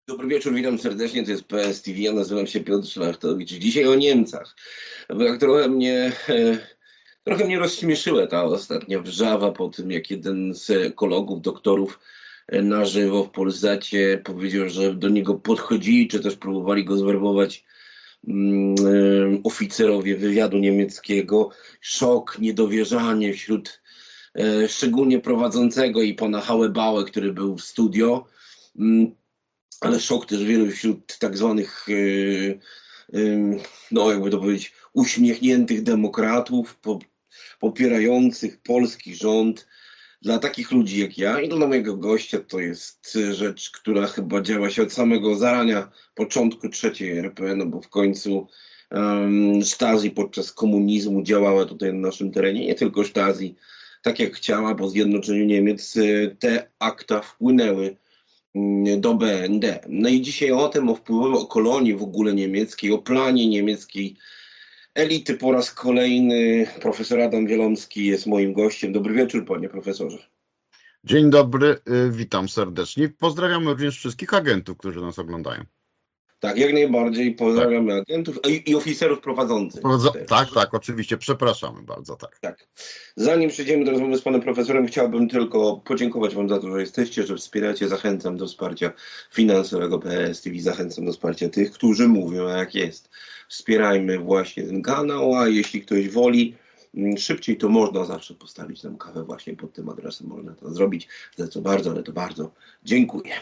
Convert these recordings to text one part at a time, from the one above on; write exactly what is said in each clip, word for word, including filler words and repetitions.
Dobry wieczór, witam serdecznie, to jest P S T V, ja nazywam się Piotr Szlachtowicz. Dzisiaj o Niemcach. Tak trochę mnie, e, trochę mnie rozśmieszyła ta ostatnia wrzawa po tym, jak jeden z ekologów, doktorów e, na żywo w Polsacie powiedział, że do niego podchodzili, czy też próbowali go zwerbować mm, e, oficerowie wywiadu niemieckiego. Szok, niedowierzanie wśród e, szczególnie prowadzącego i pana Hałebałę, który był w studio. Mm, ale szok też wielu wśród tak zwanych, yy, yy, no jakby to powiedzieć, uśmiechniętych demokratów, po, popierających polski rząd. Dla takich ludzi jak ja i dla mojego gościa to jest rzecz, która chyba działa się od samego zarania początku trzeciej R P, no bo w końcu um, Stasi podczas komunizmu działała tutaj na naszym terenie, nie tylko Stasi, tak jak chciała, po zjednoczeniu Niemiec te akta wpłynęły do B N D. No i dzisiaj o tym, o wpływie, o kolonii w ogóle niemieckiej, o planie niemieckiej elity po raz kolejny profesor Adam Wielomski jest moim gościem. Dobry wieczór, panie profesorze. Dzień dobry, witam serdecznie. Pozdrawiamy również wszystkich agentów, którzy nas oglądają. Tak, jak najbardziej pozdrawiamy tak. agentów i, i oficerów prowadzących. Prowadza tak, tak, oczywiście, przepraszamy bardzo, tak. tak. Zanim przejdziemy do rozmowy z panem profesorem, chciałbym tylko podziękować wam za to, że jesteście, że wspieracie. Zachęcam do wsparcia finansowego P S T V, zachęcam do wsparcia tych, którzy mówią, a jak jest. Wspierajmy właśnie ten kanał, a jeśli ktoś woli szybciej, to można zawsze postawić nam kawę właśnie pod tym adresem, można to zrobić. Za co bardzo, ale to bardzo dziękuję.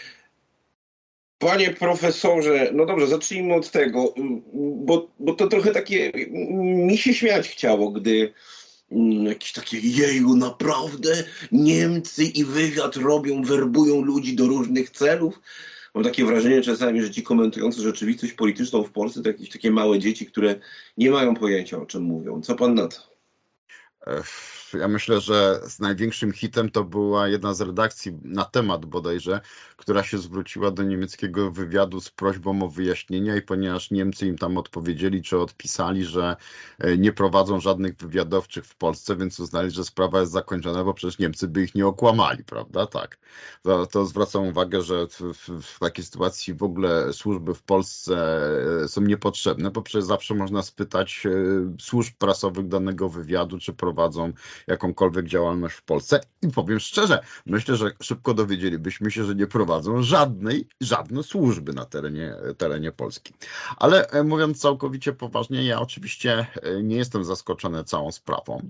Panie profesorze, no dobrze, zacznijmy od tego, bo, bo to trochę takie, mi się śmiać chciało, gdy jakieś takie, jeju, naprawdę Niemcy i wywiad robią, werbują ludzi do różnych celów. Mam takie wrażenie czasami, że ci komentujący rzeczywistość polityczną w Polsce to jakieś takie małe dzieci, które nie mają pojęcia, o czym mówią. Co pan na to? Ja myślę, że z największym hitem to była jedna z redakcji na temat bodajże, która się zwróciła do niemieckiego wywiadu z prośbą o wyjaśnienia i ponieważ Niemcy im tam odpowiedzieli czy odpisali, że nie prowadzą żadnych wywiadowczych w Polsce, więc uznali, że sprawa jest zakończona, bo przecież Niemcy by ich nie okłamali, prawda? Tak. To, to zwracam uwagę, że w, w, w takiej sytuacji w ogóle służby w Polsce są niepotrzebne, bo przecież zawsze można spytać służb prasowych danego wywiadu, czy prowadzą jakąkolwiek działalność w Polsce i powiem szczerze, myślę, że szybko dowiedzielibyśmy się, że nie prowadzą żadnej, żadne służby na terenie, terenie Polski. Ale mówiąc całkowicie poważnie, ja oczywiście nie jestem zaskoczony całą sprawą,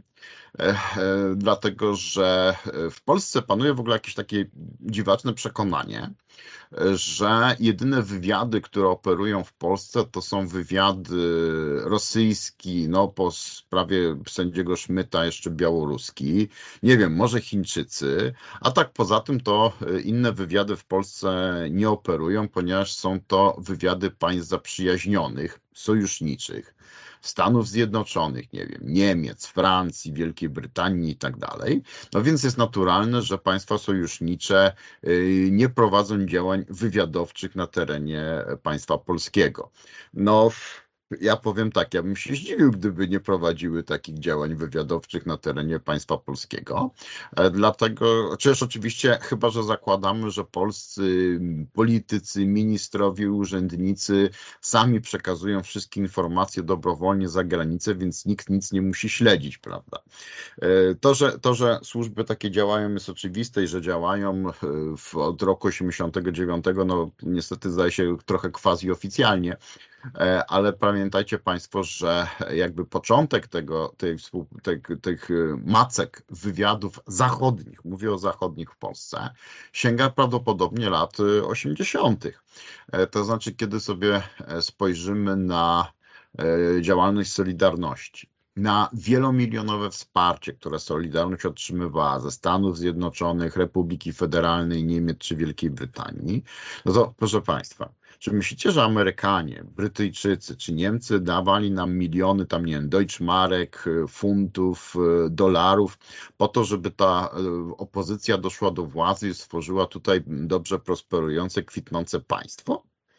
dlatego że w Polsce panuje w ogóle jakieś takie dziwaczne przekonanie, że jedyne wywiady, które operują w Polsce, to są wywiady rosyjski, no po sprawie sędziego Szmyta jeszcze białoruski, nie wiem, może Chińczycy, a tak poza tym to inne wywiady w Polsce nie operują, ponieważ są to wywiady państw zaprzyjaźnionych, sojuszniczych. Stanów Zjednoczonych, nie wiem, Niemiec, Francji, Wielkiej Brytanii i tak dalej. No więc jest naturalne, że państwa sojusznicze nie prowadzą działań wywiadowczych na terenie państwa polskiego. No, ja powiem tak, ja bym się zdziwił, gdyby nie prowadziły takich działań wywiadowczych na terenie państwa polskiego. Dlatego, chociaż oczywiście, chyba że zakładamy, że polscy politycy, ministrowie, urzędnicy sami przekazują wszystkie informacje dobrowolnie za granicę, więc nikt nic nie musi śledzić, prawda? To, że, to, że służby takie działają, jest oczywiste i że działają w, od roku osiemdziesiątego dziewiątego, no niestety zdaje się trochę quasi oficjalnie, ale pamiętajcie Państwo, że jakby początek tego, tej, tych, tych macek wywiadów zachodnich, mówię o zachodnich w Polsce, sięga prawdopodobnie lat osiemdziesiątych. To znaczy, kiedy sobie spojrzymy na działalność Solidarności, na wielomilionowe wsparcie, które Solidarność otrzymywała ze Stanów Zjednoczonych, Republiki Federalnej, Niemiec czy Wielkiej Brytanii, no to proszę Państwa, czy myślicie, że Amerykanie, Brytyjczycy czy Niemcy dawali nam miliony, tam nie wiem, Deutschmarek, funtów, dolarów po to, żeby ta opozycja doszła do władzy i stworzyła tutaj dobrze prosperujące, kwitnące państwo?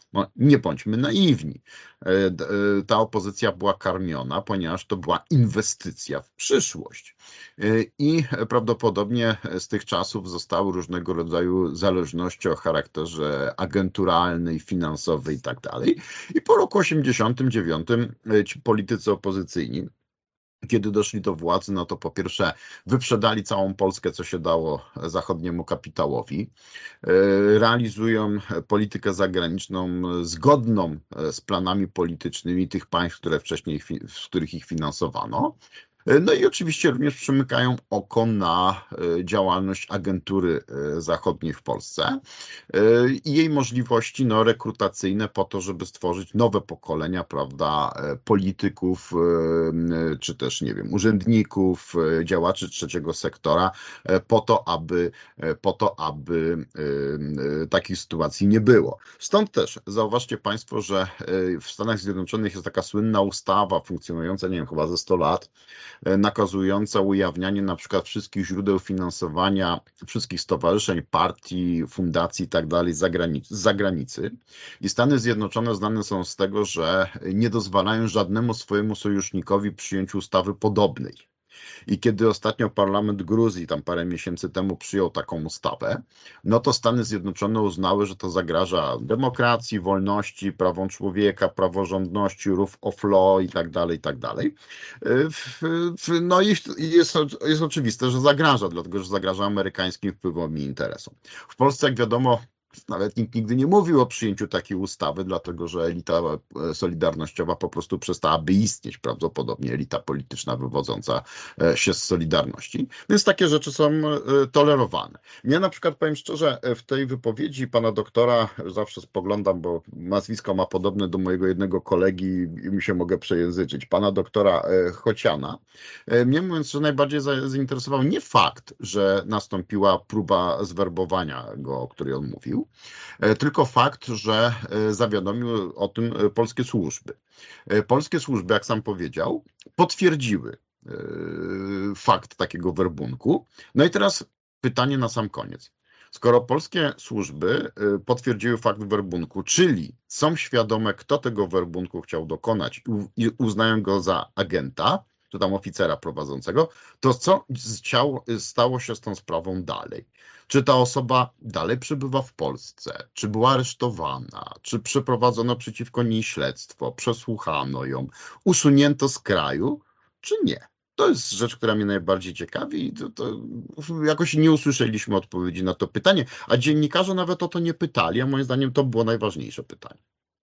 No, nie bądźmy naiwni. Ta opozycja była karmiona, ponieważ to była inwestycja w przyszłość. I prawdopodobnie z tych czasów zostały różnego rodzaju zależności o charakterze agenturalnej, finansowej i tak dalej. I po roku osiemdziesiątym dziewiątym ci politycy opozycyjni, kiedy doszli do władzy, no to po pierwsze wyprzedali całą Polskę, co się dało zachodniemu kapitałowi. Realizują politykę zagraniczną zgodną z planami politycznymi tych państw, które wcześniej, w których ich finansowano. No i oczywiście również przymykają oko na działalność agentury zachodniej w Polsce i jej możliwości no, rekrutacyjne po to, żeby stworzyć nowe pokolenia, prawda, polityków, czy też, nie wiem, urzędników, działaczy trzeciego sektora, po to, aby, po to, aby takich sytuacji nie było. Stąd też zauważcie Państwo, że w Stanach Zjednoczonych jest taka słynna ustawa funkcjonująca, nie wiem, chyba ze sto lat, nakazująca ujawnianie na przykład wszystkich źródeł finansowania, wszystkich stowarzyszeń, partii, fundacji i tak dalej z zagranicy. I Stany Zjednoczone znane są z tego, że nie dozwalają żadnemu swojemu sojusznikowi przyjąć ustawy podobnej. I kiedy ostatnio parlament Gruzji, tam parę miesięcy temu, przyjął taką ustawę, no to Stany Zjednoczone uznały, że to zagraża demokracji, wolności, prawom człowieka, praworządności, rule of law i tak dalej, i tak dalej. No i jest, jest oczywiste, że zagraża, dlatego że zagraża amerykańskim wpływom i interesom. W Polsce, jak wiadomo, nawet nikt nigdy nie mówił o przyjęciu takiej ustawy, dlatego że elita solidarnościowa po prostu przestałaby istnieć, prawdopodobnie elita polityczna wywodząca się z Solidarności. Więc takie rzeczy są tolerowane. Ja na przykład powiem szczerze, w tej wypowiedzi pana doktora zawsze spoglądam, bo nazwisko ma podobne do mojego jednego kolegi i mi się mogę przejęzyczyć, pana doktora Chociana. Mnie, mówiąc, że najbardziej zainteresował nie fakt, że nastąpiła próba zwerbowania go, o której on mówił, tylko fakt, że zawiadomiły o tym polskie służby. Polskie służby, jak sam powiedział, potwierdziły fakt takiego werbunku. No i teraz pytanie na sam koniec. Skoro polskie służby potwierdziły fakt werbunku, czyli są świadome, kto tego werbunku chciał dokonać i uznają go za agenta, czy tam oficera prowadzącego, to co stało się z tą sprawą dalej? Czy ta osoba dalej przebywa w Polsce? Czy była aresztowana? Czy przeprowadzono przeciwko niej śledztwo? Przesłuchano ją? Usunięto z kraju? Czy nie? To jest rzecz, która mnie najbardziej ciekawi i to, to jakoś nie usłyszeliśmy odpowiedzi na to pytanie, a dziennikarze nawet o to nie pytali, a moim zdaniem to było najważniejsze pytanie.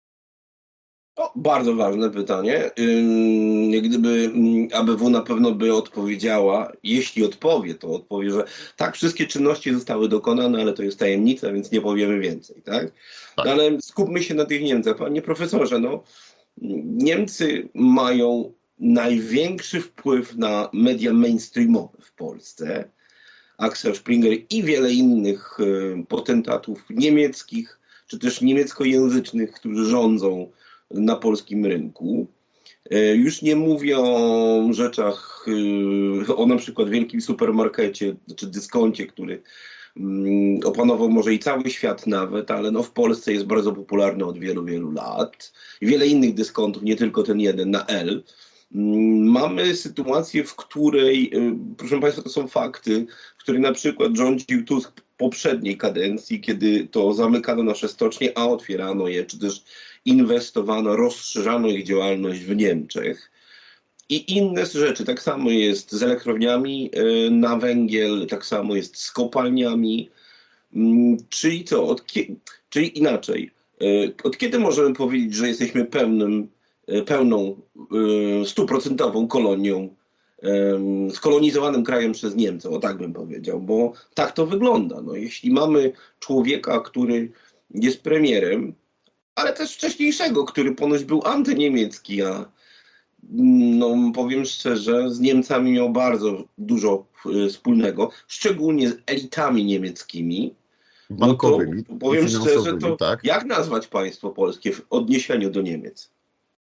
O, bardzo ważne pytanie. Jak gdyby A B W na pewno by odpowiedziała, jeśli odpowie, to odpowie, że tak, wszystkie czynności zostały dokonane, ale to jest tajemnica, więc nie powiemy więcej, tak? Tak. No, ale skupmy się na tych Niemcach. Panie profesorze, no, Niemcy mają największy wpływ na media mainstreamowe w Polsce. Axel Springer i wiele innych potentatów niemieckich, czy też niemieckojęzycznych, którzy rządzą na polskim rynku. Już nie mówię o rzeczach, o na przykład wielkim supermarkecie czy dyskoncie, który opanował może i cały świat nawet, ale no w Polsce jest bardzo popularny od wielu, wielu lat. I wiele innych dyskontów, nie tylko ten jeden na L. Mamy sytuację, w której, proszę Państwa, to są fakty, w której na przykład rządził Tusk w poprzedniej kadencji, kiedy to zamykano nasze stocznie, a otwierano je, czy też inwestowano, rozszerzano ich działalność w Niemczech. I inne rzeczy, tak samo jest z elektrowniami na węgiel, tak samo jest z kopalniami. Czyli co? Od kie- czyli inaczej. Od kiedy możemy powiedzieć, że jesteśmy pełnym pełną, stuprocentową kolonią, skolonizowanym krajem przez Niemców, o tak bym powiedział, bo tak to wygląda. No, jeśli mamy człowieka, który jest premierem, ale też wcześniejszego, który ponoć był antyniemiecki, a no, powiem szczerze, z Niemcami miał bardzo dużo wspólnego, szczególnie z elitami niemieckimi, bankowymi, no to powiem szczerze, to tak. Jak nazwać państwo polskie w odniesieniu do Niemiec?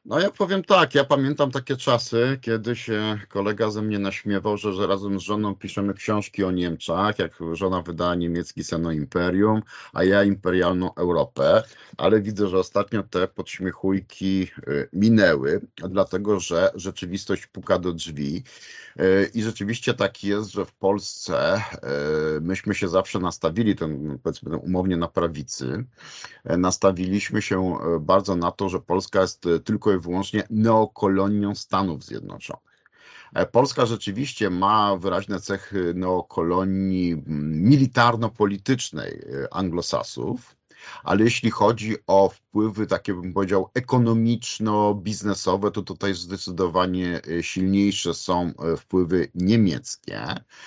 No ja powiem tak, ja pamiętam takie czasy, kiedy się kolega ze mnie naśmiewał, że, że razem z żoną piszemy książki o Niemczech, jak żona wydała niemiecki Seno Imperium, a ja Imperialną Europę, ale widzę, że ostatnio te podśmiechujki y, minęły, dlatego że rzeczywistość puka do drzwi. Y, I rzeczywiście tak jest, że w Polsce y, myśmy się zawsze nastawili, ten, powiedzmy umownie na prawicy, nastawiliśmy się e, bardzo na to, że Polska jest e, tylko i wyłącznie neokolonią Stanów Zjednoczonych. E, Polska rzeczywiście ma wyraźne cechy neokolonii mm, militarno-politycznej e, anglosasów, ale jeśli chodzi o wpływy, takie bym powiedział, ekonomiczno-biznesowe, to tutaj zdecydowanie e, silniejsze są e, wpływy niemieckie.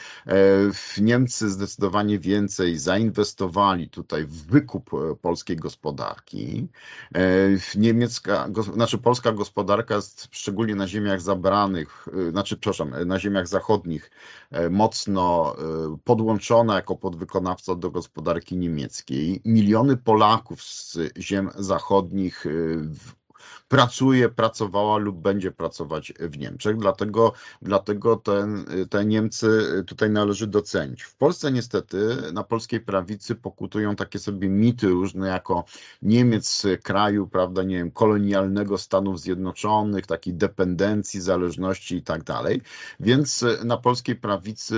E, Niemcy zdecydowanie więcej zainwestowali tutaj w wykup e, polskiej gospodarki. E, Niemiecka, gos- znaczy polska gospodarka jest szczególnie na ziemiach zabranych, e, znaczy, przepraszam, e, na ziemiach zachodnich e, mocno e, podłączona jako podwykonawca do gospodarki niemieckiej. Miliony Polaków z ziem zachodnich e, w- pracuje, pracowała lub będzie pracować w Niemczech, dlatego, dlatego ten, te Niemcy tutaj należy docenić. W Polsce niestety na polskiej prawicy pokutują takie sobie mity różne jako Niemiec kraju, prawda, nie wiem, kolonialnego Stanów Zjednoczonych, takiej dependencji, zależności i tak dalej. Więc na polskiej prawicy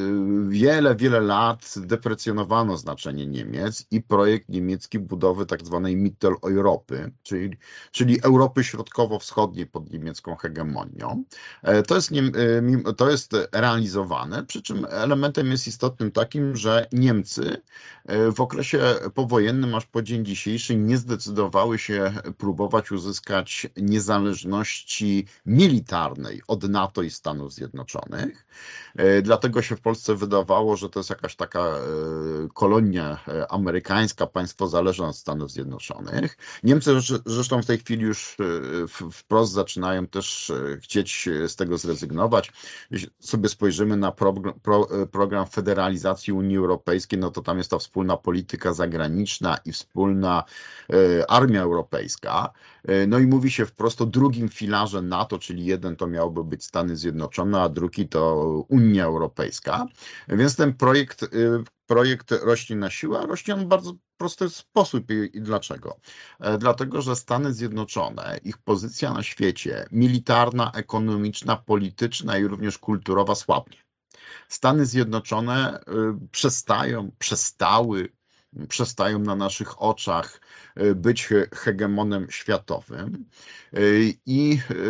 y, wiele, wiele lat deprecjonowano znaczenie Niemiec i projekt niemiecki budowy tak zwanej Mitteleuropy, czyli, czyli Europy Środkowo-Wschodniej pod niemiecką hegemonią. E, To jest, niem- e, mim- to jest realizowane, przy czym elementem jest istotnym takim, że Niemcy e, w okresie powojennym aż po dzień dzisiejszy nie zdecydowały się próbować uzyskać niezależności militarnej od NATO i Stanów Zjednoczonych. E, Dlatego się w Polsce wydawało, że to jest jakaś taka e, kolonia e, amerykańska, państwo zależne od Stanów Zjednoczonych. Niemcy zresz- zresztą w tej chwili już e, w- wprost zaczynają też e, chcieć e, z tego zrezygnować. Jeśli sobie spojrzymy na progr- pro, e, program federalizacji Unii Europejskiej, no to tam jest ta wspólna polityka zagraniczna i wspólna e, armia europejska. E, No i mówi się wprost o drugim filarze NATO, czyli jeden to miałoby być Stany Zjednoczone, a drugi to Unia Europejska. Więc ten projekt, y, projekt rośnie na siłę, a rośnie on w bardzo prosty sposób. I, i dlaczego? E, Dlatego, że Stany Zjednoczone, ich pozycja na świecie militarna, ekonomiczna, polityczna i również kulturowa słabnie. Stany Zjednoczone y, przestają, przestały, przestają na naszych oczach y, być he- hegemonem światowym y, i y,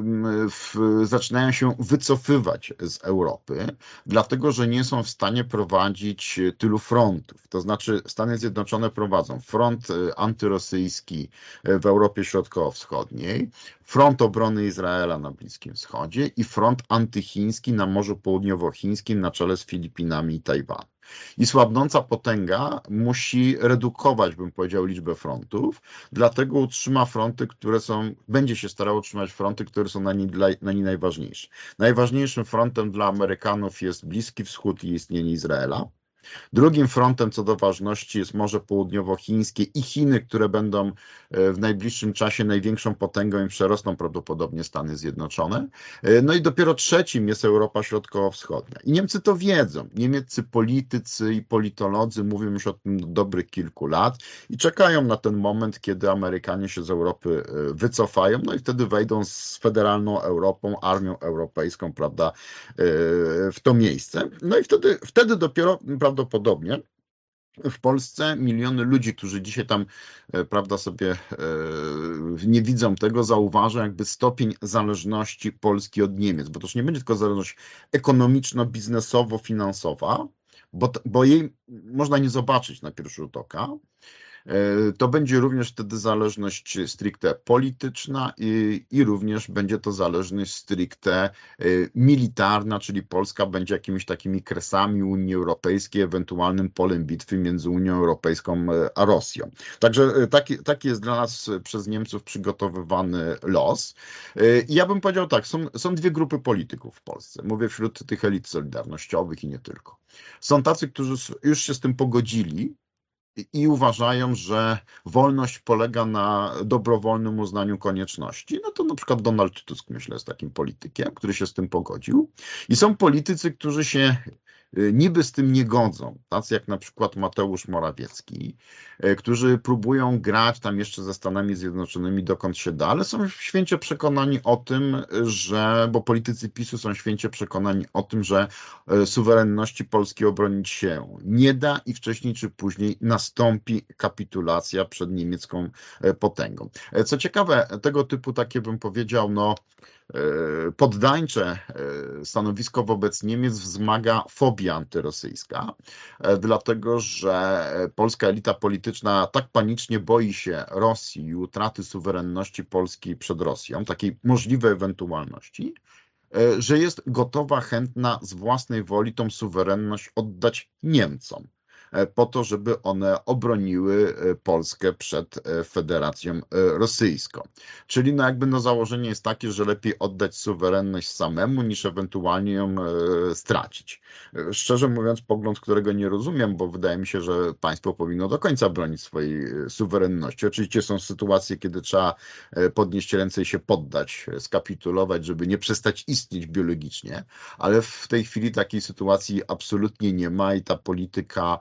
w, zaczynają się wycofywać z Europy, dlatego że nie są w stanie prowadzić tylu frontów. To znaczy Stany Zjednoczone prowadzą front y, antyrosyjski y, w Europie Środkowo-Wschodniej, front obrony Izraela na Bliskim Wschodzie i front antychiński na Morzu Południowochińskim na czele z Filipinami i Tajwanem. I słabnąca potęga musi redukować, bym powiedział, liczbę frontów, dlatego utrzyma fronty, które są, będzie się starało utrzymać fronty, które są na niej, dla, na niej najważniejsze. Najważniejszym frontem dla Amerykanów jest Bliski Wschód i istnienie Izraela. Drugim frontem co do ważności jest Morze Południowochińskie i Chiny, które będą e, w najbliższym czasie największą potęgą i przerosną prawdopodobnie Stany Zjednoczone. E, No i dopiero trzecim jest Europa Środkowo-Wschodnia. I Niemcy to wiedzą. Niemieccy politycy i politolodzy mówią już o tym od dobrych kilku lat i czekają na ten moment, kiedy Amerykanie się z Europy e, wycofają, no i wtedy wejdą z federalną Europą, armią europejską, prawda, e, w to miejsce. No i wtedy, wtedy dopiero prawdopodobnie w Polsce miliony ludzi, którzy dzisiaj tam, e, prawda, sobie e, nie widzą tego, zauważą jakby stopień zależności Polski od Niemiec, bo to już nie będzie tylko zależność ekonomiczno-biznesowo-finansowa, bo, t- bo jej można nie zobaczyć na pierwszy rzut oka. E, To będzie również wtedy zależność stricte polityczna i, i również będzie to zależność stricte e, militarna, czyli Polska będzie jakimiś takimi kresami Unii Europejskiej, ewentualnym polem bitwy między Unią Europejską e, a Rosją. Także e, taki, taki jest dla nas e, przez Niemców przygotowywany los. E, I ja bym powiedział tak, są, są dwie grupy polityków w Polsce. Mówię wśród tych elit solidarnościowych i nie tylko. Są tacy, którzy s- już się z tym pogodzili, i uważają, że wolność polega na dobrowolnym uznaniu konieczności. No to na przykład Donald Tusk, myślę, jest takim politykiem, który się z tym pogodził. I są politycy, którzy się niby z tym nie godzą, tacy jak na przykład Mateusz Morawiecki, którzy próbują grać tam jeszcze ze Stanami Zjednoczonymi dokąd się da, ale są święcie przekonani o tym, że, bo politycy PiSu są święcie przekonani o tym, że suwerenności Polski obronić się nie da i wcześniej czy później nastąpi kapitulacja przed niemiecką potęgą. Co ciekawe, tego typu takie bym powiedział, no poddańcze stanowisko wobec Niemiec wzmaga fobia antyrosyjska, dlatego że polska elita polityczna tak panicznie boi się Rosji i utraty suwerenności Polski przed Rosją, takiej możliwej ewentualności, że jest gotowa, chętna z własnej woli tą suwerenność oddać Niemcom, po to, żeby one obroniły Polskę przed Federacją Rosyjską. Czyli no jakby no założenie jest takie, że lepiej oddać suwerenność samemu, niż ewentualnie ją stracić. Szczerze mówiąc, pogląd, którego nie rozumiem, bo wydaje mi się, że państwo powinno do końca bronić swojej suwerenności. Oczywiście są sytuacje, kiedy trzeba podnieść ręce i się poddać, skapitulować, żeby nie przestać istnieć biologicznie, ale w tej chwili takiej sytuacji absolutnie nie ma i ta polityka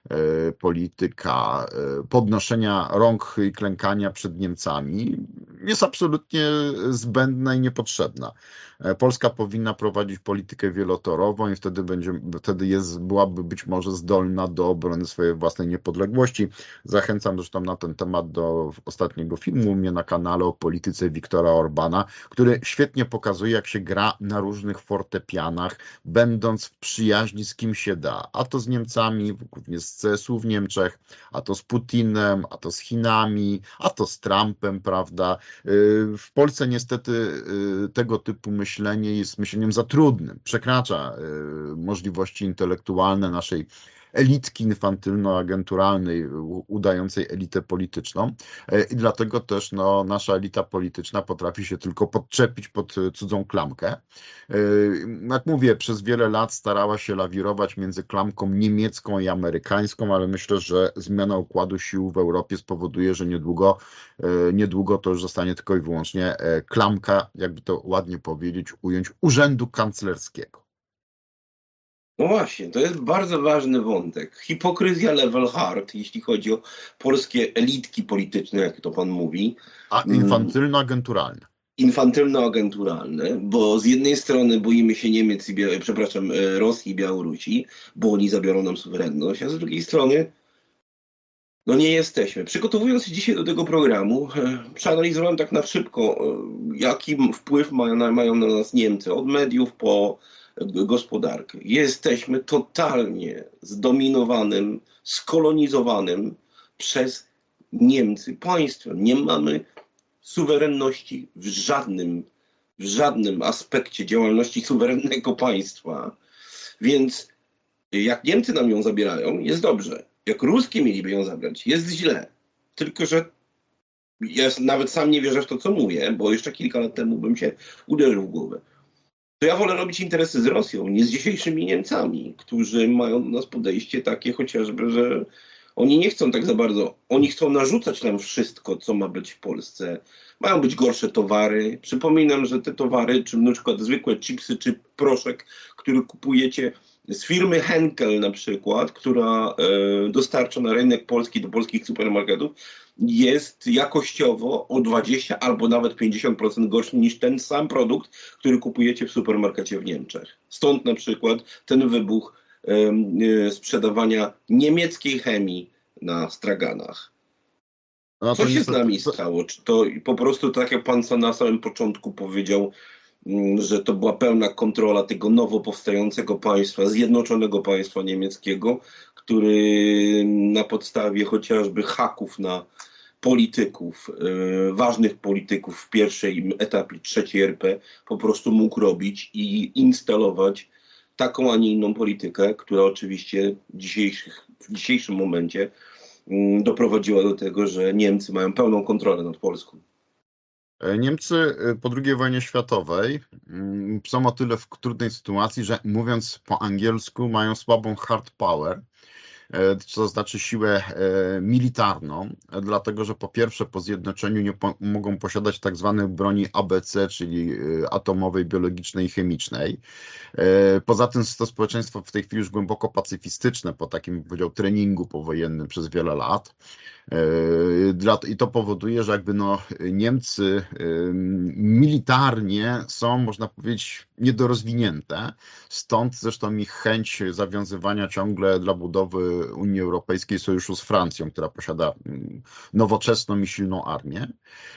polityka podnoszenia rąk i klękania przed Niemcami jest absolutnie zbędna i niepotrzebna. Polska powinna prowadzić politykę wielotorową i wtedy będzie, wtedy jest, byłaby być może zdolna do obrony swojej własnej niepodległości. Zachęcam zresztą na ten temat do ostatniego filmu u mnie na kanale o polityce Viktora Orbana, który świetnie pokazuje, jak się gra na różnych fortepianach, będąc w przyjaźni z kim się da. A to z Niemcami, głównie z C S U w Niemczech, a to z Putinem, a to z Chinami, a to z Trumpem, prawda? W Polsce niestety tego typu myślenie jest myśleniem za trudnym, przekracza możliwości intelektualne naszej elitki infantylno-agenturalnej, udającej elitę polityczną i dlatego też no, nasza elita polityczna potrafi się tylko podczepić pod cudzą klamkę. Jak mówię, przez wiele lat starała się lawirować między klamką niemiecką i amerykańską, ale myślę, że zmiana układu sił w Europie spowoduje, że niedługo, niedługo to już zostanie tylko i wyłącznie klamka, jakby to ładnie powiedzieć, ująć, urzędu kanclerskiego. No właśnie, to jest bardzo ważny wątek. Hipokryzja level hard, jeśli chodzi o polskie elitki polityczne, jak to pan mówi. A infantylno-agenturalne. Infantylno-agenturalne, bo z jednej strony boimy się Niemiec i, Bia- przepraszam, Rosji i Białorusi, bo oni zabiorą nam suwerenność, a z drugiej strony no nie jesteśmy. Przygotowując się dzisiaj do tego programu, przeanalizowałem tak na szybko, jaki wpływ mają, mają na nas Niemcy, od mediów po gospodarkę. Jesteśmy totalnie zdominowanym, skolonizowanym przez Niemcy państwem. Nie mamy suwerenności w żadnym, w żadnym aspekcie działalności suwerennego państwa. Więc jak Niemcy nam ją zabierają, jest dobrze. Jak Ruskie mieliby ją zabrać, jest źle. Tylko że ja nawet sam nie wierzę w to, co mówię, bo jeszcze kilka lat temu bym się uderzył w głowę. To ja wolę robić interesy z Rosją, nie z dzisiejszymi Niemcami, którzy mają do nas podejście takie chociażby, że oni nie chcą tak za bardzo, oni chcą narzucać nam wszystko, co ma być w Polsce. Mają być gorsze towary. Przypominam, że te towary, czy na przykład zwykłe chipsy, czy proszek, który kupujecie z firmy Henkel na przykład, która e, dostarcza na rynek polski do polskich supermarketów, jest jakościowo o dwadzieścia albo nawet pięćdziesiąt procent gorszy niż ten sam produkt, który kupujecie w supermarkecie w Niemczech. Stąd na przykład ten wybuch e, e, sprzedawania niemieckiej chemii na straganach. No Co się niestety, z nami stało? Czy to po prostu tak jak pan na samym początku powiedział, że to była pełna kontrola tego nowo powstającego państwa, zjednoczonego państwa niemieckiego, który na podstawie chociażby haków na polityków, yy, ważnych polityków w pierwszej etapie trzeciej R P po prostu mógł robić i instalować taką, a nie inną politykę, która oczywiście dzisiejszych, w dzisiejszym momencie yy, doprowadziła do tego, że Niemcy mają pełną kontrolę nad Polską. Niemcy po drugiej wojnie światowej są o tyle w trudnej sytuacji, że mówiąc po angielsku mają słabą hard power to znaczy siłę militarną, dlatego że po pierwsze po zjednoczeniu nie po, mogą posiadać tak zwane broni A B C, czyli atomowej, biologicznej i chemicznej. Poza tym to społeczeństwo w tej chwili już głęboko pacyfistyczne po takim, powiedział, treningu powojennym przez wiele lat. I to powoduje, że jakby no Niemcy militarnie są, można powiedzieć, niedorozwinięte. Stąd zresztą ich chęć zawiązywania ciągle dla budowy Unii Europejskiej sojuszu z Francją, która posiada nowoczesną i silną armię.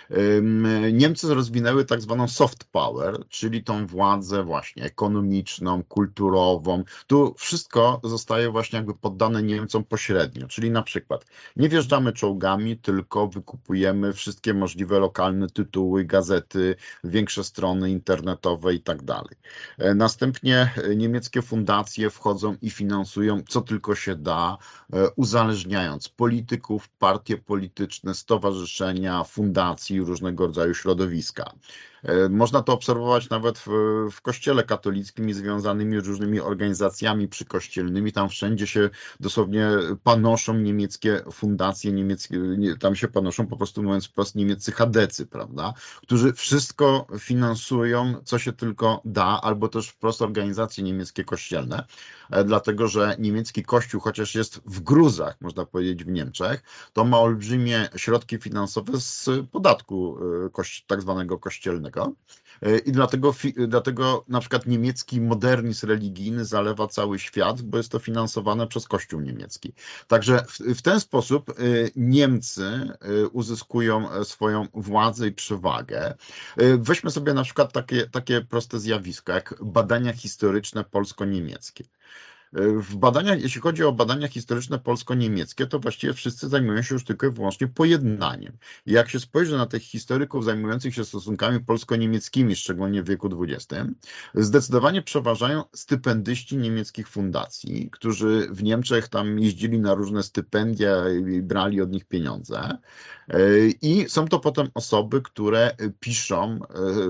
Niemcy rozwinęły tak zwaną soft power, czyli tą władzę właśnie ekonomiczną, kulturową. Tu wszystko zostaje właśnie jakby poddane Niemcom pośrednio, czyli na przykład nie wjeżdżamy czołgami, tylko wykupujemy wszystkie możliwe lokalne tytuły, gazety, większe strony internetowe i tak dalej. Następnie niemieckie fundacje wchodzą i finansują co tylko się da, uzależniając polityków, partie polityczne, stowarzyszenia, fundacje i różnego rodzaju środowiska. Można to obserwować nawet w, w kościele katolickim i związanymi z różnymi organizacjami przykościelnymi. Tam wszędzie się dosłownie panoszą niemieckie fundacje, niemieckie, tam się panoszą po prostu, mówiąc wprost, niemieccy chadecy, prawda, którzy wszystko finansują, co się tylko da, albo też wprost organizacje niemieckie kościelne, dlatego że niemiecki kościół, chociaż jest w gruzach, można powiedzieć, w Niemczech, to ma olbrzymie środki finansowe z podatku tak zwanego kościelnego. I dlatego, dlatego na przykład niemiecki modernizm religijny zalewa cały świat, bo jest to finansowane przez Kościół niemiecki. Także w, w ten sposób Niemcy uzyskują swoją władzę i przewagę. Weźmy sobie na przykład takie, takie proste zjawisko, jak badania historyczne polsko-niemieckie. W badaniach, jeśli chodzi o badania historyczne polsko-niemieckie, to właściwie wszyscy zajmują się już tylko i wyłącznie pojednaniem. I jak się spojrzy na tych historyków zajmujących się stosunkami polsko-niemieckimi, szczególnie w wieku dwudziestym, zdecydowanie przeważają stypendyści niemieckich fundacji, którzy w Niemczech tam jeździli na różne stypendia i brali od nich pieniądze. I są to potem osoby, które piszą,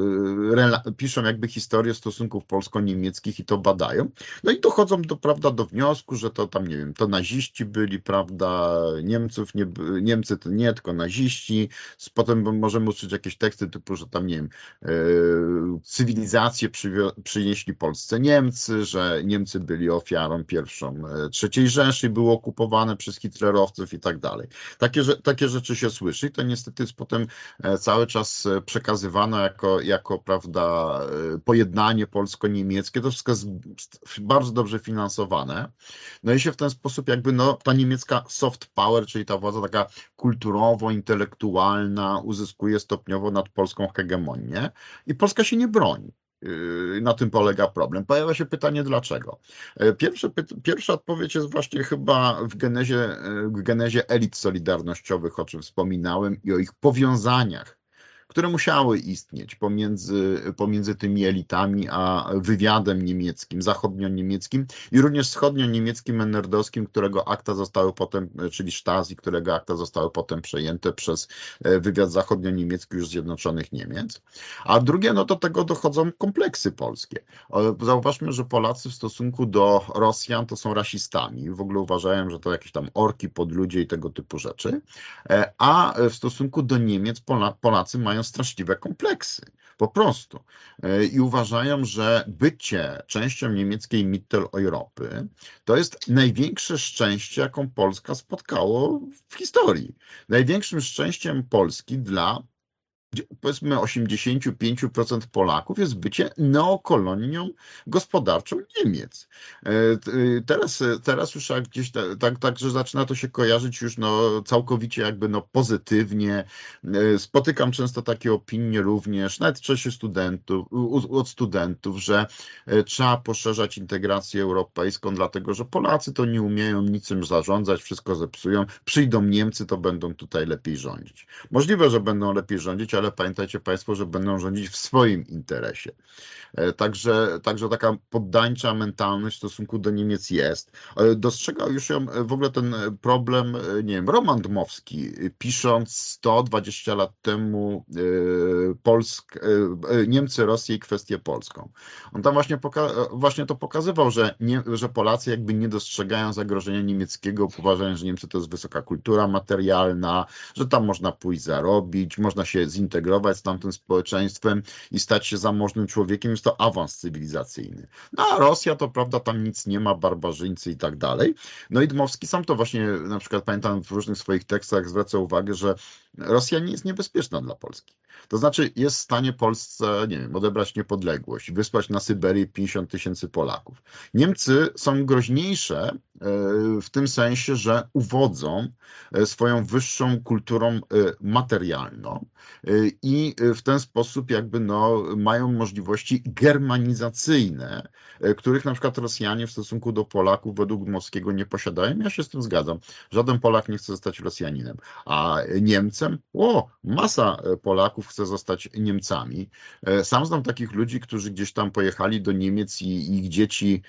piszą jakby historię stosunków polsko-niemieckich i to badają. No i dochodzą do, prawda, do wniosku, że to tam, nie wiem, to naziści byli, prawda, Niemców nie, Niemcy to nie, tylko naziści. Potem możemy usłyszeć jakieś teksty typu, że tam, nie wiem, cywilizację przynieśli Polsce Niemcy, że Niemcy byli ofiarą pierwszą trzeciej Rzeszy, były okupowane przez hitlerowców i tak dalej. Takie, takie rzeczy się słyszy. I to niestety jest potem cały czas przekazywane jako, jako prawda, pojednanie polsko-niemieckie. To wszystko jest bardzo dobrze finansowane. No i się w ten sposób jakby no, ta niemiecka soft power, czyli ta władza taka kulturowo-intelektualna uzyskuje stopniowo nad polską hegemonię i Polska się nie broni. Na tym polega problem. Pojawia się pytanie, dlaczego? Pierwsze, pierwsza odpowiedź jest właśnie chyba w genezie, w genezie elit solidarnościowych, o czym wspominałem, i o ich powiązaniach, które musiały istnieć pomiędzy, pomiędzy tymi elitami a wywiadem niemieckim, zachodnio-niemieckim i również wschodnio-niemieckim enerdowskim, którego akta zostały potem, czyli Stasi, którego akta zostały potem przejęte przez wywiad zachodnio-niemiecki już Zjednoczonych Niemiec. A drugie, no do tego dochodzą kompleksy polskie. Zauważmy, że Polacy w stosunku do Rosjan to są rasistami. W ogóle uważają, że to jakieś tam orki, podludzie i tego typu rzeczy. A w stosunku do Niemiec Polacy mają straszliwe kompleksy, po prostu. I uważają, że bycie częścią niemieckiej Mitteleuropy to jest największe szczęście, jaką Polska spotkało w historii. Największym szczęściem Polski dla powiedzmy osiemdziesiąt pięć procent Polaków jest bycie neokolonią gospodarczą Niemiec. Teraz, teraz już jak gdzieś tak, tak, że zaczyna to się kojarzyć już no, całkowicie jakby no, pozytywnie. Spotykam często takie opinie również, nawet w czasie studentów, od studentów, że trzeba poszerzać integrację europejską, dlatego że Polacy to nie umieją niczym zarządzać, wszystko zepsują. Przyjdą Niemcy, to będą tutaj lepiej rządzić. Możliwe, że będą lepiej rządzić, ale pamiętajcie Państwo, że będą rządzić w swoim interesie. Także, także taka poddańcza mentalność w stosunku do Niemiec jest. Dostrzegał już ją w ogóle ten problem, nie wiem, Roman Dmowski, pisząc sto dwadzieścia lat temu Polsk, Niemcy, Rosję i kwestię polską. On tam właśnie, poka- właśnie to pokazywał, że, nie, że Polacy jakby nie dostrzegają zagrożenia niemieckiego, uważają, że Niemcy to jest wysoka kultura materialna, że tam można pójść zarobić, można się zintegrować z tamtym społeczeństwem i stać się zamożnym człowiekiem, jest to awans cywilizacyjny. No a Rosja to prawda, tam nic nie ma, barbarzyńcy i tak dalej. No i Dmowski sam to właśnie, na przykład pamiętam w różnych swoich tekstach zwraca uwagę, że Rosja nie jest niebezpieczna dla Polski. To znaczy jest w stanie Polsce, nie wiem, odebrać niepodległość, wysłać na Syberię pięćdziesiąt tysięcy Polaków. Niemcy są groźniejsze w tym sensie, że uwodzą swoją wyższą kulturą materialną i w ten sposób jakby no, mają możliwości germanizacyjne, których na przykład Rosjanie w stosunku do Polaków według Dmowskiego nie posiadają. Ja się z tym zgadzam. Żaden Polak nie chce zostać Rosjaninem, a Niemcem, o, masa Polaków chce zostać Niemcami. Sam znam takich ludzi, którzy gdzieś tam pojechali do Niemiec i ich dzieci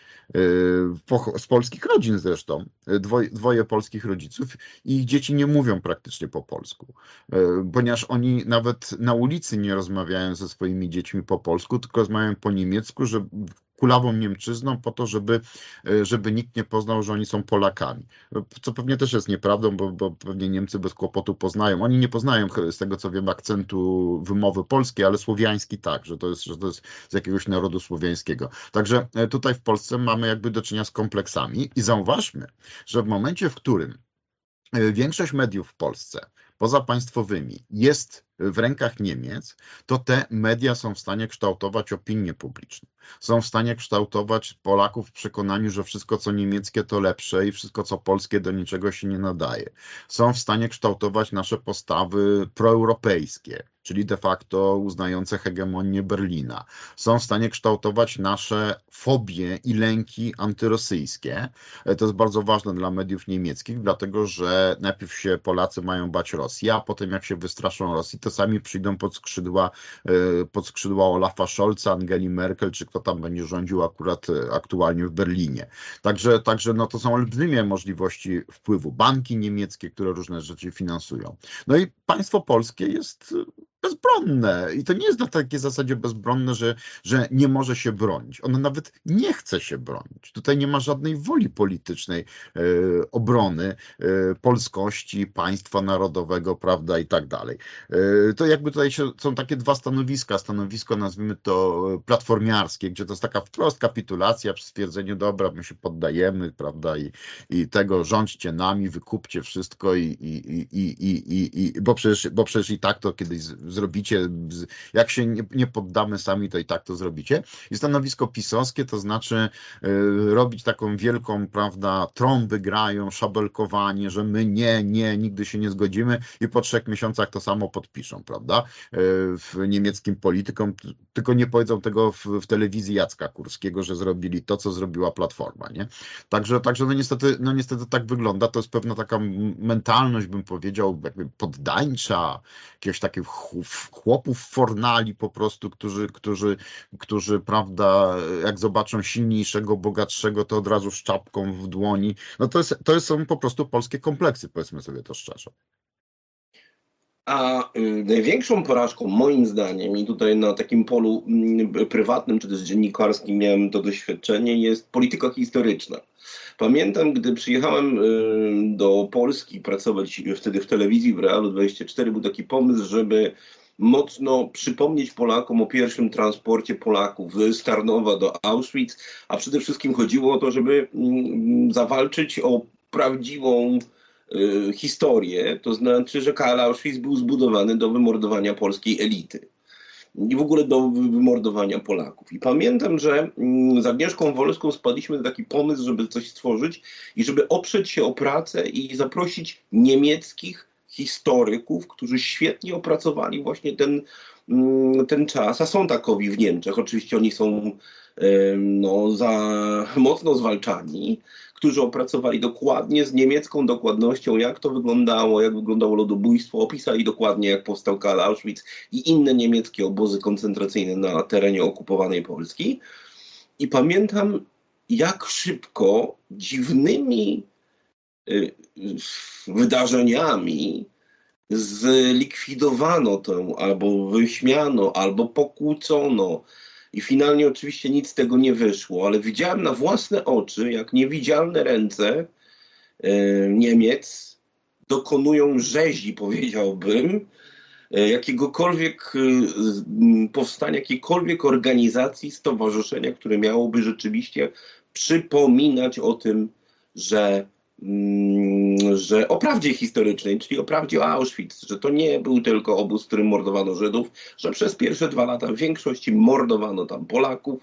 z polskich rodzin zresztą, dwoje, dwoje polskich rodziców i ich dzieci nie mówią praktycznie po polsku, ponieważ oni nawet na ulicy nie rozmawiają ze swoimi dziećmi po polsku, tylko rozmawiają po niemiecku, że kulawą Niemczyzną po to, żeby, żeby nikt nie poznał, że oni są Polakami. Co pewnie też jest nieprawdą, bo, bo pewnie Niemcy bez kłopotu poznają. Oni nie poznają, z tego co wiem, akcentu wymowy polskiej, ale słowiański tak, że to jest, że to jest z jakiegoś narodu słowiańskiego. Także tutaj w Polsce mamy jakby do czynienia z kompleksami i zauważmy, że w momencie, w którym większość mediów w Polsce, pozapaństwowymi, jest w rękach Niemiec, to te media są w stanie kształtować opinię publiczną. Są w stanie kształtować Polaków w przekonaniu, że wszystko co niemieckie to lepsze i wszystko co polskie do niczego się nie nadaje. Są w stanie kształtować nasze postawy proeuropejskie, czyli de facto uznające hegemonię Berlina. Są w stanie kształtować nasze fobie i lęki antyrosyjskie. To jest bardzo ważne dla mediów niemieckich, dlatego że najpierw się Polacy mają bać Rosji, a potem jak się wystraszą Rosji, to sami przyjdą pod skrzydła, pod skrzydła Olafa Scholza, Angeli Merkel, czy kto tam będzie rządził akurat aktualnie w Berlinie. Także, także no to są olbrzymie możliwości wpływu. Banki niemieckie, które różne rzeczy finansują. No i państwo polskie jest bezbronne i to nie jest na takiej zasadzie bezbronne, że, że nie może się bronić. Ono nawet nie chce się bronić. Tutaj nie ma żadnej woli politycznej e, obrony e, polskości, państwa narodowego, prawda, i tak dalej. E, to jakby tutaj się, są takie dwa stanowiska. Stanowisko, nazwijmy to platformiarskie, gdzie to jest taka wprost kapitulacja przy stwierdzeniu, dobra, my się poddajemy, prawda, i, i tego rządźcie nami, wykupcie wszystko i, i, i, i, i, i bo, przecież, bo przecież i tak to kiedyś zrobicie, jak się nie, nie poddamy sami, to i tak to zrobicie. I stanowisko pisowskie, to znaczy y, robić taką wielką, prawda, trąby grają, szabelkowanie, że my nie, nie, nigdy się nie zgodzimy i po trzech miesiącach to samo podpiszą, prawda, y, w niemieckim politykom, tylko nie powiedzą tego w, w telewizji Jacka Kurskiego, że zrobili to, co zrobiła Platforma, nie? Także, także no niestety, no niestety tak wygląda, to jest pewna taka mentalność, bym powiedział, jakby poddańcza, jakiegoś takich chłopów fornali po prostu, którzy, którzy, którzy, prawda, jak zobaczą silniejszego, bogatszego, to od razu z czapką w dłoni. No to, jest, to są po prostu polskie kompleksy, powiedzmy sobie to szczerze. A y, największą porażką, moim zdaniem, i tutaj na takim polu y, prywatnym czy też dziennikarskim miałem to doświadczenie, jest polityka historyczna. Pamiętam, gdy przyjechałem y, do Polski pracować wtedy w telewizji, w Realu dwadzieścia cztery, był taki pomysł, żeby mocno przypomnieć Polakom o pierwszym transporcie Polaków z Tarnowa do Auschwitz, a przede wszystkim chodziło o to, żeby y, zawalczyć o prawdziwą historię, to znaczy, że K L Auschwitz był zbudowany do wymordowania polskiej elity i w ogóle do wymordowania Polaków. I pamiętam, że z Agnieszką Wolską spadliśmy na taki pomysł, żeby coś stworzyć i żeby oprzeć się o pracę i zaprosić niemieckich historyków, którzy świetnie opracowali właśnie ten, ten czas, a są takowi w Niemczech. Oczywiście oni są no, za mocno zwalczani, którzy opracowali dokładnie, z niemiecką dokładnością, jak to wyglądało, jak wyglądało ludobójstwo, opisali dokładnie, jak powstał Karl Auschwitz i inne niemieckie obozy koncentracyjne na terenie okupowanej Polski. I pamiętam, jak szybko dziwnymi y, wydarzeniami zlikwidowano tę, albo wyśmiano, albo pokłócono. I finalnie oczywiście nic z tego nie wyszło, ale widziałem na własne oczy, jak niewidzialne ręce y, Niemiec dokonują rzezi, powiedziałbym, y, jakiegokolwiek y, powstania, jakiejkolwiek organizacji, stowarzyszenia, które miałoby rzeczywiście przypominać o tym, że że o prawdzie historycznej, czyli o prawdzie o Auschwitz, że to nie był tylko obóz, w którym mordowano Żydów, że przez pierwsze dwa lata w większości mordowano tam Polaków,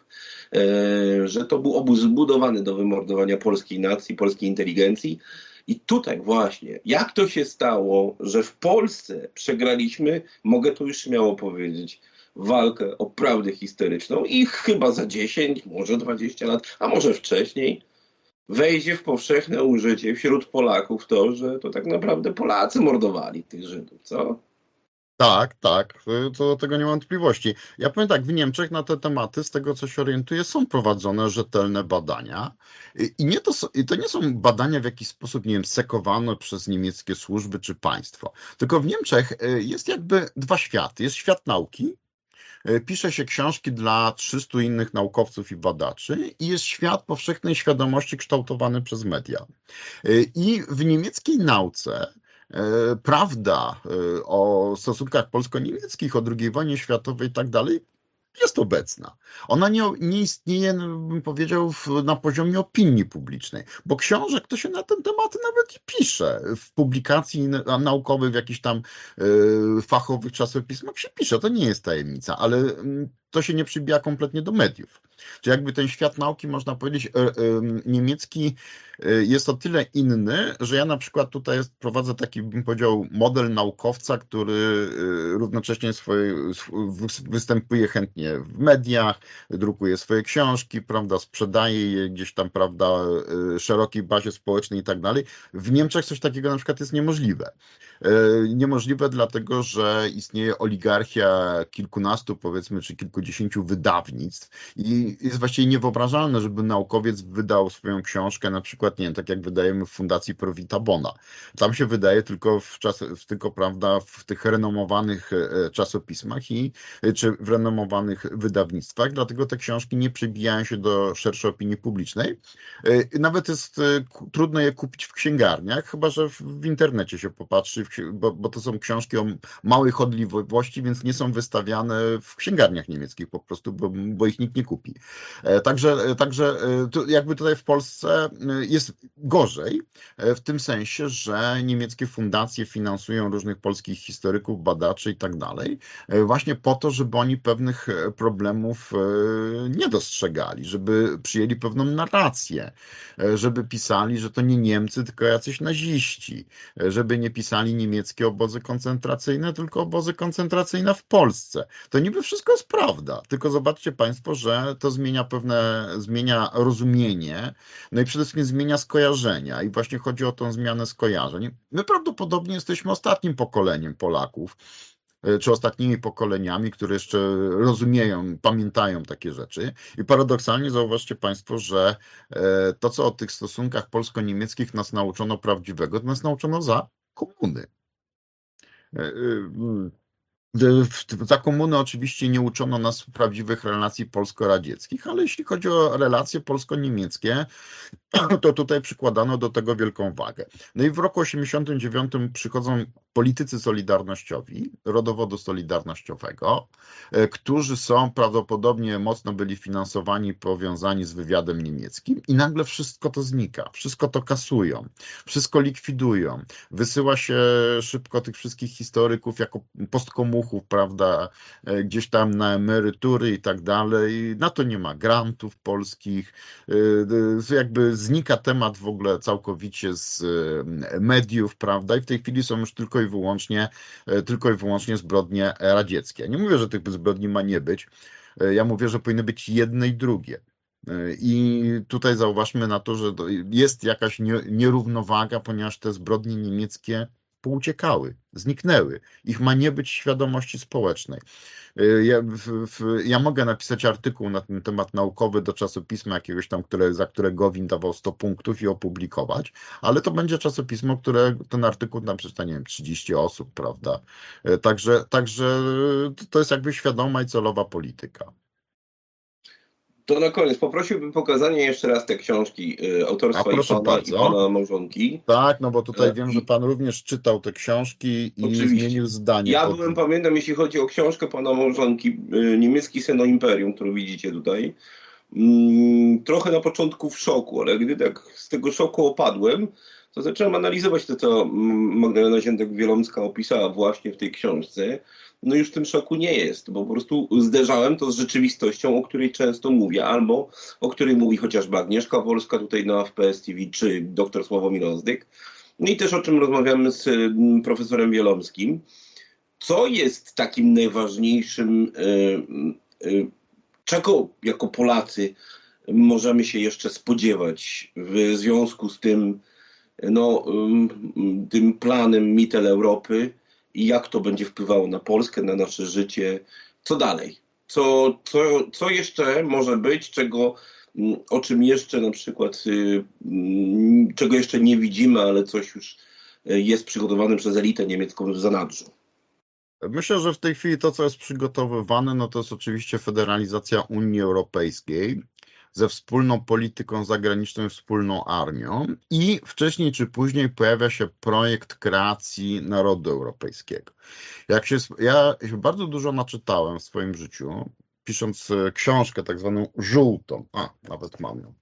że to był obóz zbudowany do wymordowania polskiej nacji, polskiej inteligencji. I tutaj właśnie, jak to się stało, że w Polsce przegraliśmy, mogę to już śmiało powiedzieć, walkę o prawdę historyczną i chyba za dziesięć, może dwadzieścia lat, a może wcześniej, wejdzie w powszechne użycie wśród Polaków to, że to tak naprawdę Polacy mordowali tych Żydów, co? Tak, tak, to do tego nie ma wątpliwości. Ja powiem tak, w Niemczech na te tematy, z tego co się orientuję, są prowadzone rzetelne badania i i nie to, s- i to nie są badania w jakiś sposób, nie wiem, sekowane przez niemieckie służby czy państwo, tylko w Niemczech y, jest jakby dwa światy. Jest świat nauki, y, pisze się książki dla trzystu innych naukowców i badaczy i jest świat powszechnej świadomości kształtowany przez media. Y, I w niemieckiej nauce e, prawda e, o stosunkach polsko-niemieckich, o drugiej wojnie światowej i tak dalej jest obecna. Ona nie, nie istnieje, no, bym powiedział, w, na poziomie opinii publicznej, bo książek to się na ten temat nawet i pisze. W publikacji na- naukowej, w jakichś tam e, fachowych czasopismach się pisze. To nie jest tajemnica, ale mm, to się nie przybija kompletnie do mediów. Czy jakby ten świat nauki, można powiedzieć, e, e, niemiecki e, jest o tyle inny, że ja na przykład tutaj jest, prowadzę taki, bym powiedział, model naukowca, który e, równocześnie swoje, sw- wys- występuje chętnie w mediach, drukuje swoje książki, prawda, sprzedaje je gdzieś tam, prawda, e, szerokiej bazie społecznej i tak dalej. W Niemczech coś takiego na przykład jest niemożliwe. E, Niemożliwe dlatego, że istnieje oligarchia kilkunastu, powiedzmy, czy kilkudziesięciu wydawnictw i jest właściwie niewyobrażalne, żeby naukowiec wydał swoją książkę, na przykład, nie wiem, tak jak wydajemy w Fundacji Pro Vita Bona. Tam się wydaje tylko w czas, w tylko, prawda, w tych renomowanych e, czasopismach i e, czy w renomowanych wydawnictwach, dlatego te książki nie przebijają się do szerszej opinii publicznej. E, Nawet jest e, ku- trudno je kupić w księgarniach, chyba że w, w internecie się popatrzy, w, ksi- bo, bo to są książki o małej chodliwości, więc nie są wystawiane w księgarniach niemieckich po prostu, bo, bo ich nikt nie kupi. E, Także, e, także e, tu jakby tutaj w Polsce e, jest gorzej, e, w tym sensie, że niemieckie fundacje finansują różnych polskich historyków, badaczy i tak dalej, e, właśnie po to, żeby oni pewnych e, problemów e, nie dostrzegali, żeby przyjęli pewną narrację, e, żeby pisali, że to nie Niemcy, tylko jacyś naziści, e, żeby nie pisali niemieckie obozy koncentracyjne, tylko obozy koncentracyjne w Polsce. To niby wszystko jest prawda, tylko zobaczcie Państwo, że to zmienia pewne, zmienia rozumienie, no i przede wszystkim zmienia skojarzenia i właśnie chodzi o tą zmianę skojarzeń. My prawdopodobnie jesteśmy ostatnim pokoleniem Polaków, e, czy ostatnimi pokoleniami, które jeszcze rozumieją, pamiętają takie rzeczy. I paradoksalnie zauważcie Państwo, że e, to, co o tych stosunkach polsko-niemieckich nas nauczono prawdziwego, to nas nauczono za komuny. E, e, w- Za komuny oczywiście nie uczono nas prawdziwych relacji polsko-radzieckich, ale jeśli chodzi o relacje polsko-niemieckie, to tutaj przykładano do tego wielką wagę. No i w roku osiemdziesiątym dziewiątym przychodzą politycy solidarnościowi, rodowodu solidarnościowego, e, którzy są prawdopodobnie mocno byli finansowani, powiązani z wywiadem niemieckim i nagle wszystko to znika, wszystko to kasują, wszystko likwidują. Wysyła się szybko tych wszystkich historyków jako postkomuchów, prawda, e, gdzieś tam na emerytury i tak dalej. Na to nie ma grantów polskich, e, jakby znika temat w ogóle całkowicie z e, mediów, prawda, i w tej chwili są już tylko i i wyłącznie, tylko i wyłącznie zbrodnie radzieckie. Nie mówię, że tych zbrodni ma nie być. Ja mówię, że powinny być jedne i drugie. I tutaj zauważmy na to, że jest jakaś nierównowaga, ponieważ te zbrodnie niemieckie pouciekały, zniknęły. Ich ma nie być świadomości społecznej. Ja, w, w, ja mogę napisać artykuł na ten temat naukowy do czasopisma jakiegoś tam, które, za które Gowin dawał sto punktów i opublikować, ale to będzie czasopismo, które ten artykuł tam przeczyta, nie wiem, trzydzieści osób, prawda? Także, także to jest jakby świadoma i celowa polityka. To na koniec poprosiłbym pokazanie jeszcze raz tej książki y, A autorstwa i proszę pana, i bardzo. pana małżonki. Tak, no bo tutaj E, wiem, że I pan również czytał te książki i oczywiście. zmienił zdanie Ja pod... byłem, pamiętam, jeśli chodzi o książkę pana małżonki, y, Niemiecki sen o imperium, którą widzicie tutaj, mm, trochę na początku w szoku, ale gdy tak z tego szoku opadłem, to zacząłem analizować to, co mm, Magdalena Ziętek-Wielomska opisała właśnie w tej książce. No już w tym szoku nie jest, bo po prostu zderzałem to z rzeczywistością, o której często mówię, albo o której mówi chociażby Agnieszka Wolska tutaj na F P S T V, czy dr Sławomir Ozdyk. No i też o czym rozmawiamy z mm, profesorem Wielomskim. Co jest takim najważniejszym, y, y, czego jako Polacy możemy się jeszcze spodziewać w związku z tym, no, ym, tym planem Mittel Europy i jak to będzie wpływało na Polskę, na nasze życie? Co dalej? Co, co, co jeszcze może być, czego, ym, o czym jeszcze na przykład, y, ym, czego jeszcze nie widzimy, ale coś już y, jest przygotowane przez elitę niemiecką w zanadrzu? Myślę, że w tej chwili to, co jest przygotowywane, no to jest oczywiście federalizacja Unii Europejskiej ze wspólną polityką zagraniczną i wspólną armią i wcześniej czy później pojawia się projekt kreacji narodu europejskiego. Jak się, ja się bardzo dużo naczytałem w swoim życiu, pisząc książkę tak zwaną żółtą, a nawet mam ją.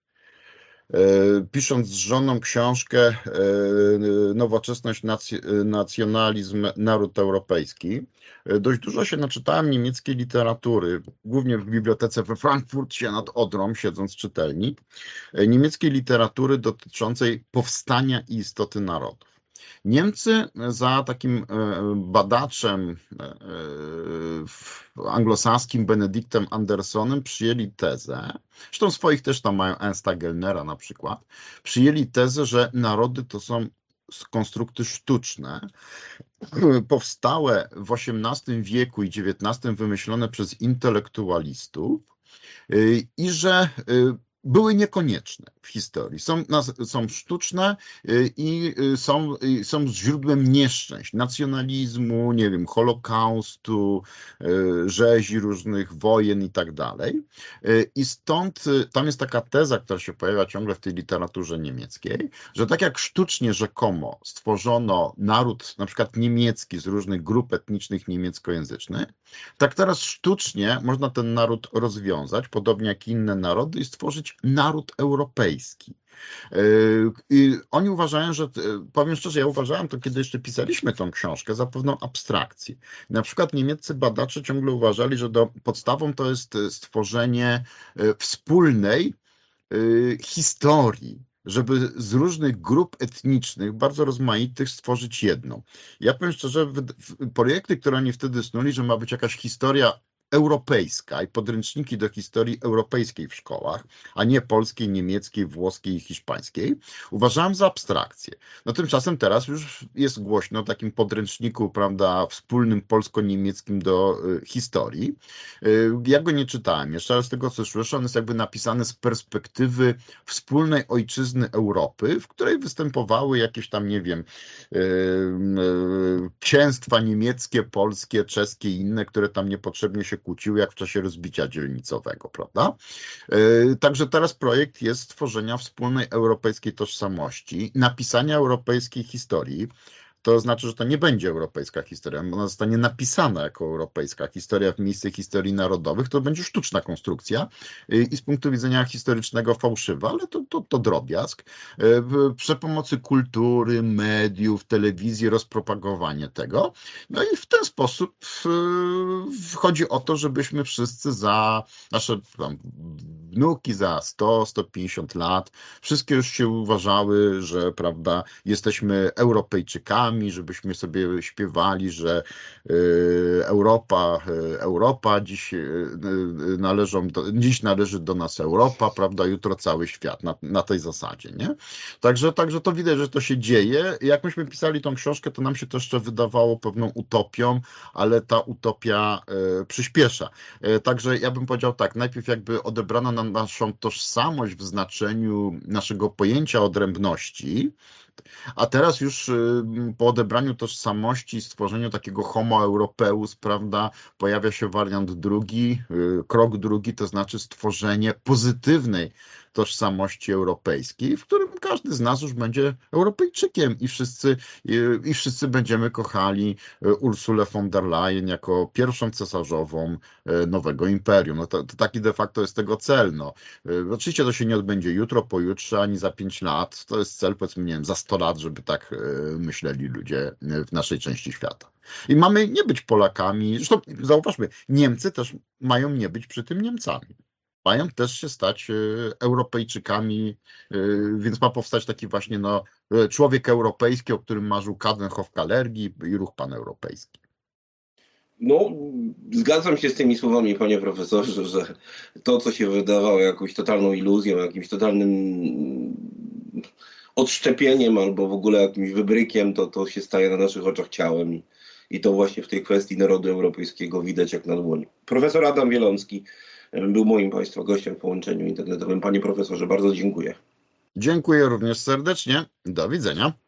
Pisząc z żoną książkę Nowoczesność, nacjonalizm, naród europejski, dość dużo się naczytałem niemieckiej literatury, głównie w bibliotece we Frankfurcie nad Odrą, siedząc w czytelni, niemieckiej literatury dotyczącej powstania i istoty narodów. Niemcy za takim badaczem anglosaskim Benediktem Andersonem przyjęli tezę, zresztą swoich też tam mają Ernsta Gellnera na przykład, przyjęli tezę, że narody to są konstrukty sztuczne, powstałe w osiemnastym wieku i dziewiętnastym wymyślone przez intelektualistów i że były niekonieczne w historii. Są, są sztuczne i są, są źródłem nieszczęść, nacjonalizmu, nie wiem, Holokaustu, rzezi różnych wojen i tak dalej. I stąd tam jest taka teza, która się pojawia ciągle w tej literaturze niemieckiej, że tak jak sztucznie rzekomo stworzono naród na przykład niemiecki z różnych grup etnicznych niemieckojęzycznych, tak teraz sztucznie można ten naród rozwiązać, podobnie jak inne narody, i stworzyć naród europejski. I oni uważają, że, powiem szczerze, ja uważałem to, kiedy jeszcze pisaliśmy tą książkę, za pewną abstrakcję. Na przykład niemieccy badacze ciągle uważali, że do, podstawą to jest stworzenie wspólnej historii, żeby z różnych grup etnicznych, bardzo rozmaitych, stworzyć jedną. Ja powiem szczerze, projekty, które oni wtedy snuli, że ma być jakaś historia europejska i podręczniki do historii europejskiej w szkołach, a nie polskiej, niemieckiej, włoskiej i hiszpańskiej, uważałem za abstrakcję. No tymczasem teraz już jest głośno o takim podręczniku, prawda, wspólnym polsko-niemieckim do y, historii. Y, ja go nie czytałem jeszcze, ale z tego co słyszę, on jest jakby napisany z perspektywy wspólnej ojczyzny Europy, w której występowały jakieś tam, nie wiem, y, y, księstwa niemieckie, polskie, czeskie i inne, które tam niepotrzebnie się kłóciły, jak w czasie rozbicia dzielnicowego, prawda? Także teraz projekt jest stworzenia wspólnej europejskiej tożsamości, napisania europejskiej historii. To znaczy, że to nie będzie europejska historia, ona zostanie napisana jako europejska historia w miejsce historii narodowych, to będzie sztuczna konstrukcja i z punktu widzenia historycznego fałszywa, ale to, to, to drobiazg. Przy pomocy kultury, mediów, telewizji, rozpropagowanie tego. No i w ten sposób chodzi o to, żebyśmy wszyscy za nasze tam, wnuki za sto, sto pięćdziesiąt lat, wszystkie już się uważały, że prawda, jesteśmy Europejczykami, nami, żebyśmy sobie śpiewali, że y, Europa, y, Europa, dziś, y, y, należą do, dziś należy do nas Europa, prawda, jutro cały świat, na, na tej zasadzie, nie? Także, także to widać, że to się dzieje. Jak myśmy pisali tą książkę, to nam się to jeszcze wydawało pewną utopią, ale ta utopia y, przyspiesza. Y, także ja bym powiedział tak, najpierw jakby odebrano nam naszą tożsamość w znaczeniu naszego pojęcia odrębności, a teraz już y, po odebraniu tożsamości, stworzeniu takiego homo europeus, prawda, pojawia się wariant drugi, y, krok drugi, to znaczy stworzenie pozytywnej tożsamości europejskiej, w którym każdy z nas już będzie Europejczykiem i wszyscy, y, i wszyscy będziemy kochali y, Ursulę von der Leyen jako pierwszą cesarzową y, nowego imperium. No to, to taki de facto jest tego cel. No. Y, Oczywiście to się nie odbędzie jutro, pojutrze, ani za pięć lat. To jest cel, powiedzmy, nie wiem, za sto lat, żeby tak y, myśleli ludzie y, w naszej części świata. I mamy nie być Polakami. Zresztą zauważmy, Niemcy też mają nie być przy tym Niemcami. Mają też się stać y, Europejczykami, y, więc ma powstać taki właśnie no, y, człowiek europejski, o którym marzył Coudenhove-Kalergi i ruch paneuropejski. No, zgadzam się z tymi słowami, panie profesorze, że to, co się wydawało jakąś totalną iluzją, jakimś totalnym odszczepieniem albo w ogóle jakimś wybrykiem, to to się staje na naszych oczach ciałem. I, i to właśnie w tej kwestii narodu europejskiego widać jak na dłoni. Profesor Adam Wielomski był moim państwa gościem w połączeniu internetowym. Panie profesorze, bardzo dziękuję. Dziękuję również serdecznie. Do widzenia.